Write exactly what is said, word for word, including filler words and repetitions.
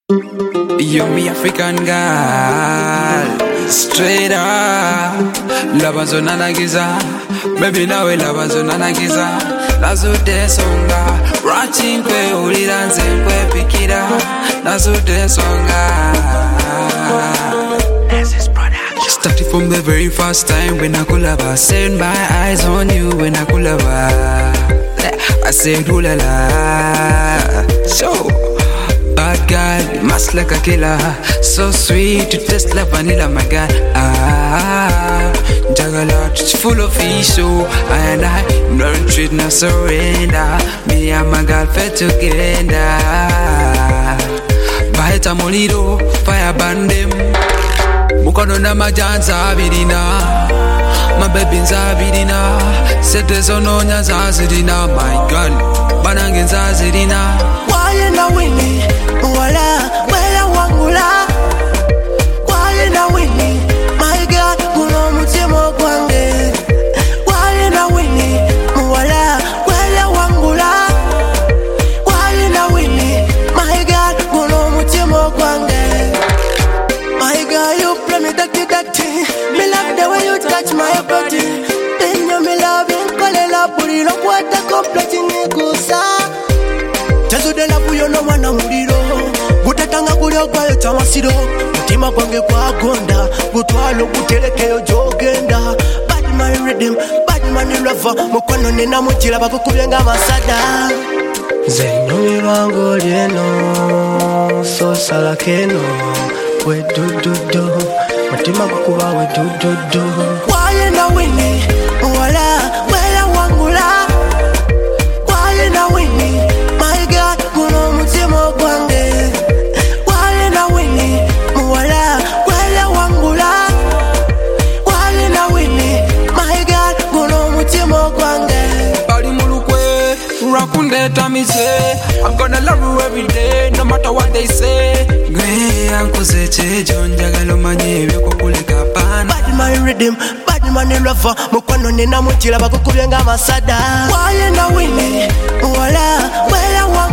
You're me African girl, straight up. Labanzo nanagiza, baby nawe labanzo nanagiza. Nazo desonga, ratching kwe uliranze kwe pikira. Nazo desonga. Started from the very first time when I could have set my eyes on you when I could have. I said ooh la la. So bad girl, must like a killer. So sweet, you taste like vanilla, my girl. Ah, Jagala, it's full of fish, so I and I, no retreat, no surrender. Me and my girl fed together. Baheta moliro, fire band them. Mukono na majanza bidina, my baby zabidina. Sete zono nya zazidina, my girl. Banangen zazidina. Why na wini, wala, wala wangula. Why na wini, my girl, kuno mutimo kwange. Why na wini, wala, wala wangula. Why na wini, my girl, kuno mutimo kwange. My girl, you play me dirty, dirty. Me love the way you touch my body. Then you me love you, call it love, put it up, what the complete in kusa. Chanzo de la puyo no wana muriro. Gutatanga kulyo kwayo chamasiro. Mutima kwange kwa gonda. Gutwalo gutelekeo jogenda. Bad man rhythm, bad man lover. Mukwano nena mutila bakukubyenga masada. Zeno mibango lieno. So salakeno. We do do do, mutima bakuba we do do do. Why na wini, wala wala wangula. Why na wini, my God, kuno mutima kwange. Why na wini, wala wala wangula. Why na wini, my God, kuno mutima kwange. Bali mulukwe, rakunde tamise. I'm gonna love you every day, no matter what they say. Gwe ankuzeche jonjagalo manyebe kukuleka pana. Bad man rhythm, bad man lover. Mukwano nena mutila bakukubyenga masada. Why na wini, wala wala wangula.